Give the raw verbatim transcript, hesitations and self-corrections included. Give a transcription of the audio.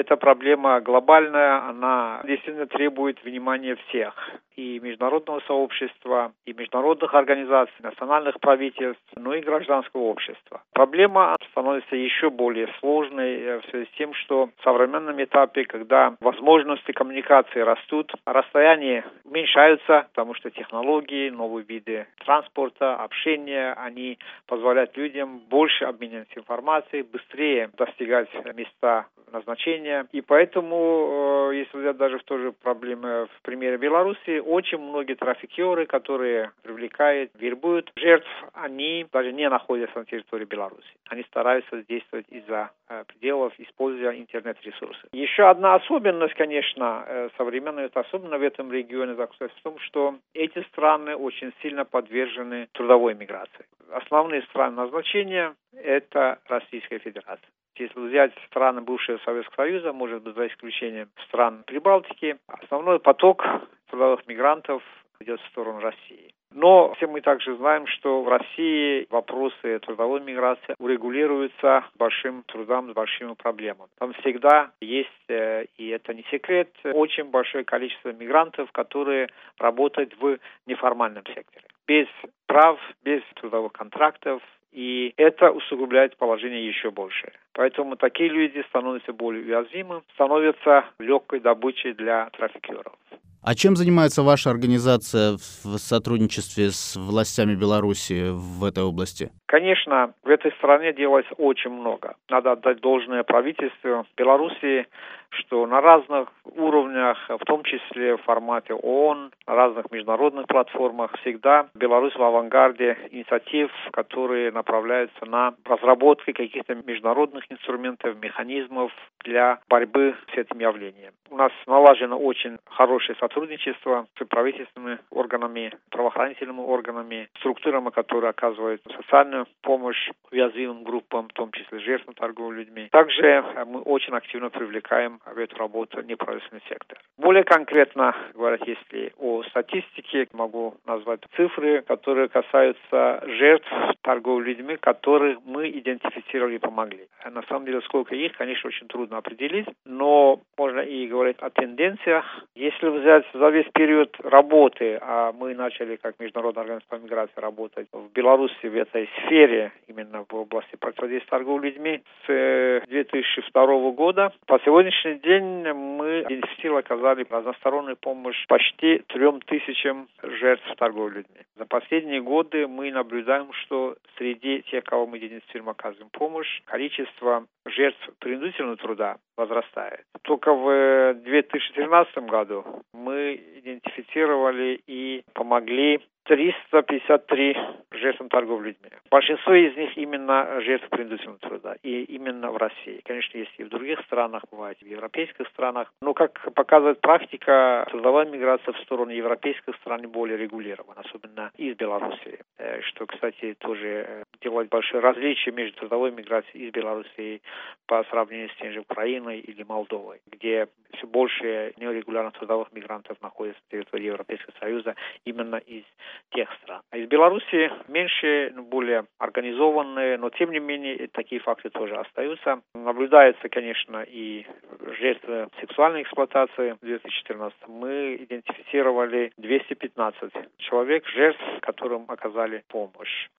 эта проблема глобальная, она действительно требует внимания всех. И международного сообщества, и международных организаций, национальных правительств, но и гражданского общества. Проблема становится еще более сложной в связи с тем, что в современном этапе, когда возможности коммуникации растут, расстояния уменьшаются, потому что технологии, новые виды транспорта, общения, они позволяют людям больше обмениваться информацией, быстрее достигать места назначения. И поэтому, если взять даже в той же проблеме в примере Беларуси, очень многие трафикеры, которые привлекают, вербуют жертв, они даже не находятся на территории Беларуси. Они стараются действовать из-за пределов, используя интернет-ресурсы. Еще одна особенность, конечно, современная, это особенно в этом регионе, заключается в том, что эти страны очень сильно подвержены трудовой миграции. Основные страны назначения – это Российская Федерация. Если взять страны бывшего Советского Союза, может быть, за исключением стран Прибалтики, основной поток трудовых мигрантов идет в сторону России. Но все мы также знаем, что в России вопросы трудовой миграции урегулируются большим трудом, с большими проблемами. Там всегда есть, и это не секрет, очень большое количество мигрантов, которые работают в неформальном секторе. Без прав, без трудовых контрактов. И это усугубляет положение еще больше. Поэтому такие люди становятся более уязвимы, становятся легкой добычей для трафикеров. А чем занимается ваша организация в сотрудничестве с властями Беларуси в этой области? Конечно, в этой стране делается очень много. Надо отдать должное правительству Беларуси, что на разных уровнях, в том числе в формате ООН, на разных международных платформах, всегда Беларусь в авангарде инициатив, которые направляются на разработку каких-то международных инструментов, механизмов для борьбы с этим явлением. У нас налажено очень хорошее сотрудничество с правительственными органами, правоохранительными органами, структурами, которые оказывают социальную помощь уязвимым группам, в том числе жертвам торговли людьми. Также мы очень активно привлекаем в эту работу неправительственный сектор. Более конкретно говоря, если о статистике, могу назвать цифры, которые касаются жертв торговли людьми, которых мы идентифицировали и помогли. На самом деле, сколько их, конечно, очень трудно определить, но можно и говорить о тенденциях. Если взять за весь период работы, а мы начали как Международная организация по миграции работать в Беларуси в этой сфере, именно в области противодействия торговли людьми, с две тысячи второго года, по сегодняшний день мы идентифицировали, оказали разностороннюю помощь почти трем тысячам жертв торговли людьми. За последние годы мы наблюдаем, что среди тех, кого мы идентифицируем, оказываем помощь, количество жертв принудительного труда возрастает. Только в две тысячи тринадцатом году мы идентифицировали и помогли триста пятьдесят три жертвам торговли людьми. Большинство из них именно жертвы принудительного труда. И именно в России. Конечно, есть и в других странах, бывает и в европейских странах. Но, как показывает практика, трудовая миграция в сторону европейских стран более регулирована, особенно из Беларуси. Что, кстати, тоже делает большое различие между трудовой миграцией из Беларуси по сравнению с тем же Украиной или Молдовой, где все больше нерегулярных трудовых мигрантов находится на территории Европейского Союза именно из тех стран. А из Беларуси меньше, более организованные, но тем не менее такие факты тоже остаются. Наблюдается, конечно, и жертвы сексуальной эксплуатации. В две тысячи четырнадцатом мы идентифицировали двести пятнадцать человек, жертв, которым оказали помощь.